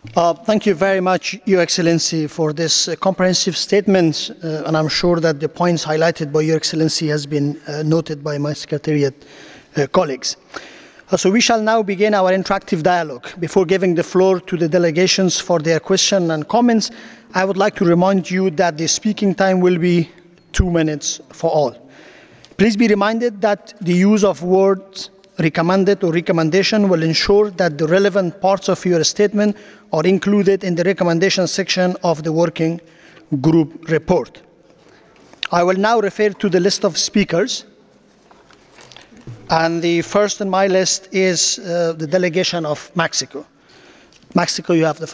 Thank you very much, Your Excellency, for this comprehensive statement, and I'm sure that the points highlighted by Your Excellency has been noted by my Secretariat colleagues. So we shall now begin our interactive dialogue. Before giving the floor to the delegations for their questions and comments, I would like to remind you that the speaking time will be 2 minutes for all. Please be reminded that the use of words recommended or recommendation will ensure that the relevant parts of your statement are included in the recommendation section of the working group report. I will now refer to the list of speakers. And the first on my list is the delegation of Mexico. Mexico, you have the floor.